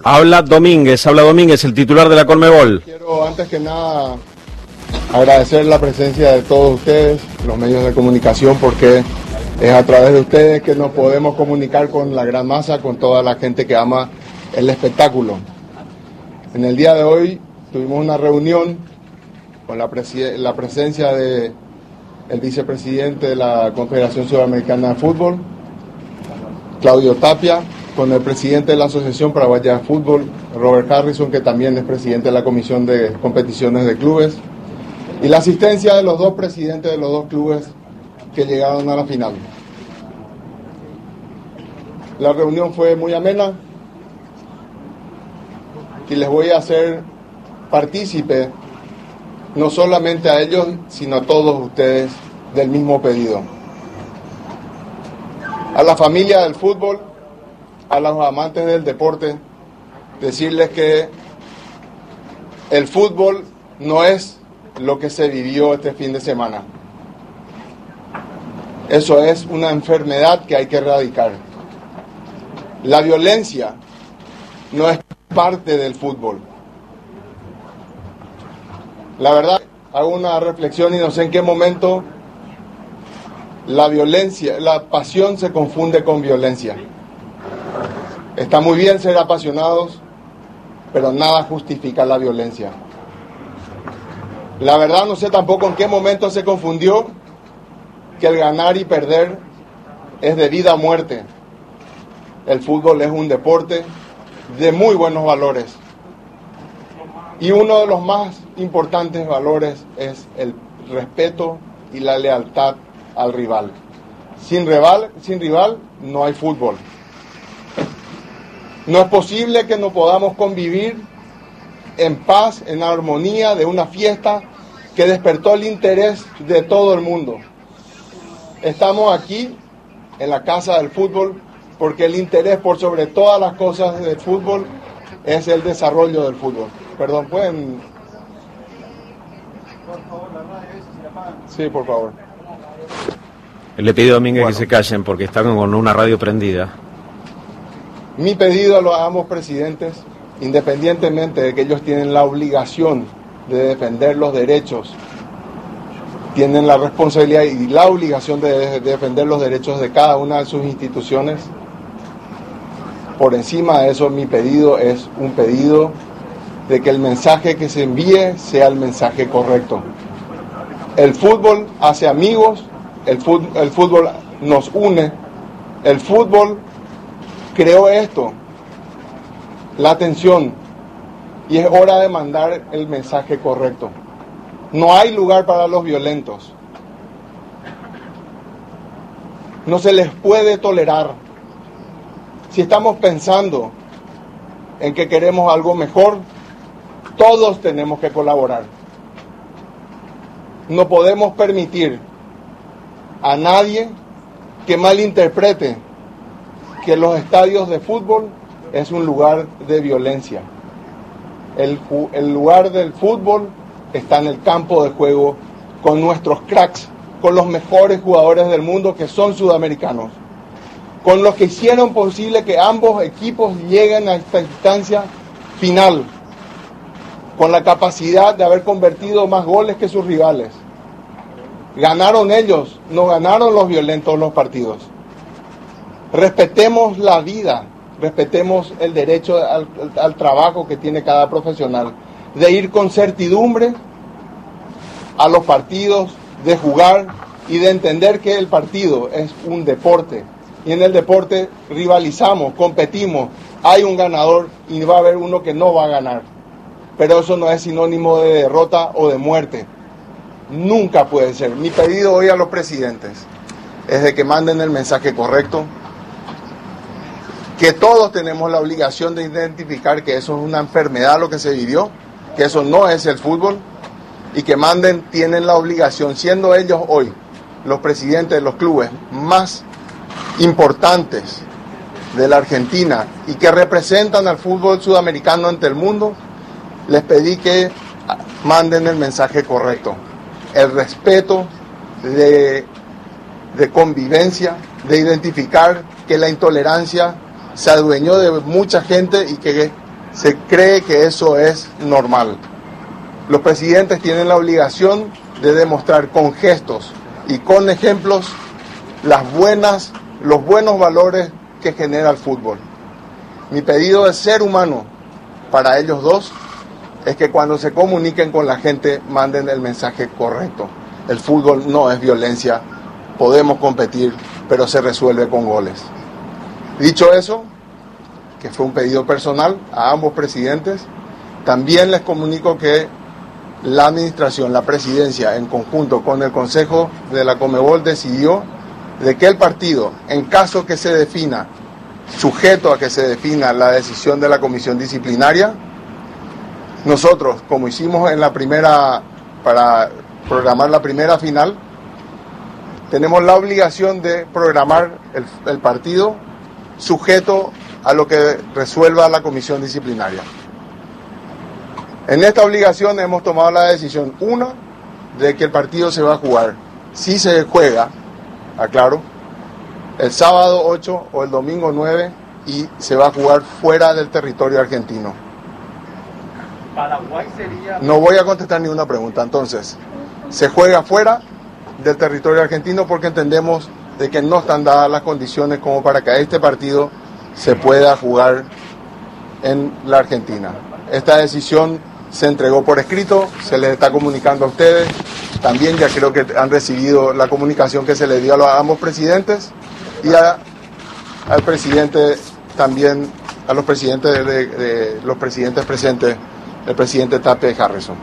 Habla Domínguez, el titular de la Conmebol. Quiero antes que nada agradecer la presencia de todos ustedes, los medios de comunicación, porque es a través de ustedes que nos podemos comunicar con la gran masa, con toda la gente que ama el espectáculo. En el día de hoy tuvimos una reunión con la presencia del vicepresidente de la Confederación Sudamericana de Fútbol, Claudio Tapia, con el presidente de la Asociación Paraguaya de Fútbol, Robert Harrison, que también es presidente de la Comisión de Competiciones de Clubes, y la asistencia de los dos presidentes de los dos clubes que llegaron a la final. La reunión fue muy amena y les voy a hacer partícipe, no solamente a ellos, sino a todos ustedes, del mismo pedido. A la familia del fútbol, a los amantes del deporte, decirles que el fútbol no es lo que se vivió este fin de semana. Eso es una enfermedad que hay que erradicar. La violencia no es parte del fútbol. La verdad, hago una reflexión y no sé en qué momento la violencia, la pasión se confunde con violencia. Está muy bien ser apasionados, pero nada justifica la violencia. La verdad, no sé tampoco en qué momento se confundió que el ganar y perder es de vida o muerte. El fútbol es un deporte de muy buenos valores. Y uno de los más importantes valores es el respeto y la lealtad al rival. Sin rival no hay fútbol. No es posible que no podamos convivir en paz, en armonía, de una fiesta que despertó el interés de todo el mundo. Estamos aquí, en la Casa del Fútbol, porque el interés por sobre todas las cosas del fútbol es el desarrollo del fútbol. Perdón, ¿pueden? Sí, por favor. Le pido a Domínguez que se callen porque están con una radio prendida. Mi pedido a los ambos presidentes, independientemente de que ellos tienen la obligación de defender los derechos, tienen la responsabilidad y la obligación de defender los derechos de cada una de sus instituciones. Por encima de eso, mi pedido es un pedido de que el mensaje que se envíe sea el mensaje correcto. El fútbol hace amigos, el fútbol nos une, el fútbol creó esto, la atención, y es hora de mandar el mensaje correcto. No hay lugar para los violentos. No se les puede tolerar. Si estamos pensando en que queremos algo mejor, todos tenemos que colaborar. No podemos permitir a nadie que malinterprete que los estadios de fútbol es un lugar de violencia. El lugar del fútbol está en el campo de juego con nuestros cracks, con los mejores jugadores del mundo que son sudamericanos, con los que hicieron posible que ambos equipos lleguen a esta instancia final, con la capacidad de haber convertido más goles que sus rivales. Ganaron ellos, no ganaron los violentos los partidos. Respetemos la vida, respetemos el derecho al trabajo que tiene cada profesional, de ir con certidumbre a los partidos, de jugar y de entender que el partido es un deporte. Y en el deporte rivalizamos, competimos, hay un ganador y va a haber uno que no va a ganar. Pero eso no es sinónimo de derrota o de muerte. Nunca puede ser. Mi pedido hoy a los presidentes es de que manden el mensaje correcto, que todos tenemos la obligación de identificar que eso es una enfermedad lo que se vivió, que eso no es el fútbol, y que tienen la obligación, siendo ellos hoy los presidentes de los clubes más importantes de la Argentina y que representan al fútbol sudamericano ante el mundo, les pedí que manden el mensaje correcto, el respeto de convivencia, de identificar que la intolerancia se adueñó de mucha gente y que se cree que eso es normal. Los presidentes tienen la obligación de demostrar con gestos y con ejemplos los buenos valores que genera el fútbol. Mi pedido de ser humano para ellos dos es que cuando se comuniquen con la gente manden el mensaje correcto. El fútbol no es violencia, podemos competir, pero se resuelve con goles. Dicho eso, que fue un pedido personal a ambos presidentes, también les comunico que la administración, la presidencia, en conjunto con el Consejo de la Conmebol, decidió de que el partido, en caso que se defina, sujeto a que se defina la decisión de la comisión disciplinaria, nosotros, como hicimos en la primera, para programar la primera final, tenemos la obligación de programar el partido sujeto a lo que resuelva la comisión disciplinaria. En esta obligación hemos tomado la decisión, una, de que el partido se va a jugar, si se juega, aclaro, el sábado 8 o el domingo 9, y se va a jugar fuera del territorio argentino. Paraguay sería... No voy a contestar ni una pregunta. Entonces, se juega fuera del territorio argentino porque entendemos de que no están dadas las condiciones como para que este partido se pueda jugar en la Argentina. Esta decisión se entregó por escrito, se les está comunicando a ustedes. También ya creo que han recibido la comunicación que se le dio a ambos presidentes y al presidente también, a los presidentes los presidentes presentes, el presidente Tape Harrison.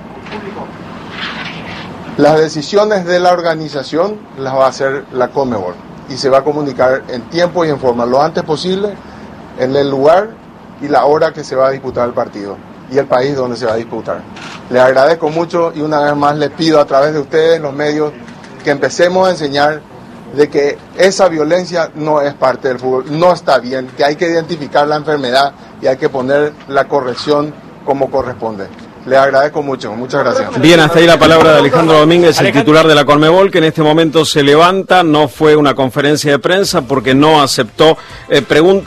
Las decisiones de la organización las va a hacer la Conmebol y se va a comunicar en tiempo y en forma lo antes posible en el lugar y la hora que se va a disputar el partido y el país donde se va a disputar. Les agradezco mucho y una vez más les pido a través de ustedes, los medios, que empecemos a enseñar de que esa violencia no es parte del fútbol, no está bien, que hay que identificar la enfermedad y hay que poner la corrección como corresponde. Les agradezco mucho, muchas gracias. Bien, hasta ahí la palabra de Alejandro Domínguez, el titular de la Conmebol, que en este momento se levanta. No fue una conferencia de prensa porque no aceptó preguntas.